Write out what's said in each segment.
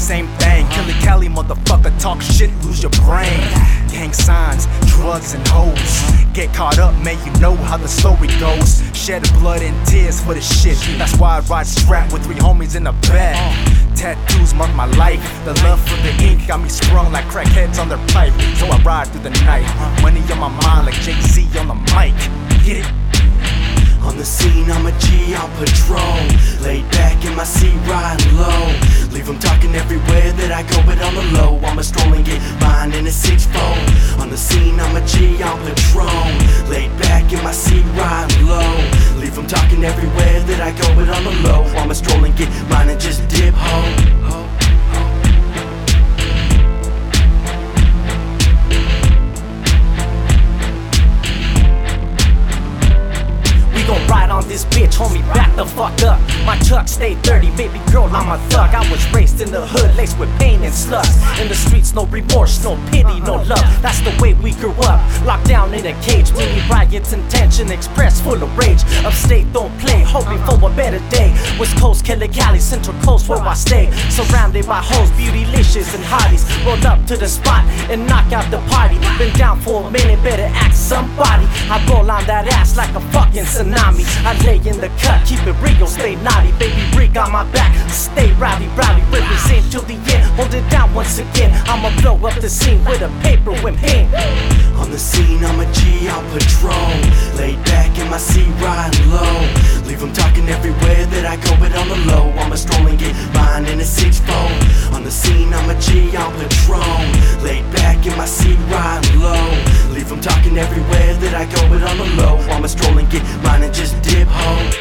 same thing. Kill it, Cali, motherfucker, talk shit, lose your brain. Gang signs, drugs and hoes. Get caught up, man, you know how the story goes. Shed blood and tears for the shit. That's why I ride strapped with 3 homies in the back. Tattoos mark my life. The love for the ink got me sprung like crackheads on their pipe. So I ride through the night. Money on my mind like Jay-Z on the mic. Get it? On the scene, I'm a G on patrol. Laid back in my seat, riding low. Leave them talking everywhere that I go, but on the low, I'ma stroll and get mine in a 6-fold. On the scene, I'm a G on patrol. Laid back in my seat, riding low. Leave them talking everywhere that I go, but on the low, I'ma stroll and get mine and just dip ho. Ride on this bitch, homie, back the fuck up. My truck stayed dirty, baby girl, I'm a thug. I was raised in the hood, laced with pain and slugs. In the streets, no remorse, no pity, no love. That's the way we grew up, locked down in a cage. Many riots and tension, expressed full of rage. Upstate, don't play, hoping for a better day. West Coast, Killer Cali, Central Coast, where I stay. Surrounded by hoes, beautylicious and hotties. Roll up to the spot and knock out the party. Been down for a minute, better ask somebody. I roll on that ass like a fucking tsunami. I lay in the cut, keep it real, stay naughty. Baby Rick on my back, stay rowdy, represent till the end, hold it down once again. I'ma blow up the scene with a paper and pen. On the scene, I'm a G on patrol. Laid back in my seat, riding low. Leave them talking everywhere that I go, but on the low, I'ma stroll and get mine in a 6-fold. On the scene, I'm a G on patrol. Laid back in my seat, riding low. Leave them talking everywhere that I go, but on the low, I'ma stroll and get mine and just dip ho.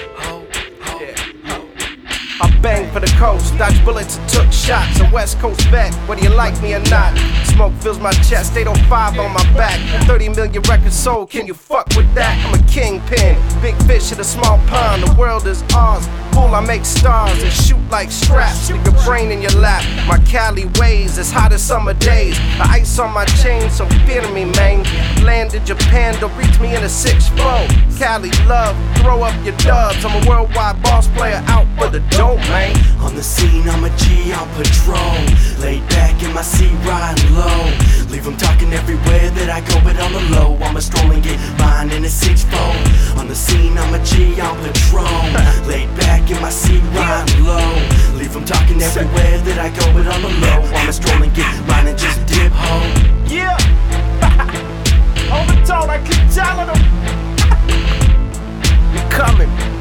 I banged for the coast, dodged bullets and took shots. A West Coast vet, whether you like me or not. Smoke fills my chest, 805 on my back. 30 million records sold, can you fuck with that? I'm a kingpin, big fish in a small pond. The world is ours, fool, I make stars and shoot like straps. Leave your brain in your lap, my Cali ways as hot as summer days. The ice on my chain, so feel me, man. Land in Japan, don't reach me in a 6-4. Cali love, throw up your dubs. I'm a worldwide boss player out for the dope, man. On the scene, I'm a G on patrol. Laid back in my seat, riding low. Leave them talking everywhere that I go, but on the low, I'ma stroll and get mine in a 6-fold. On the scene, I'm a G on patrol. Laid back in my seat, riding low. Leave them talking everywhere that I go, but on the low, I'ma stroll and get mine and just dip ho. Yeah! Overtone, I keep telling them. We coming.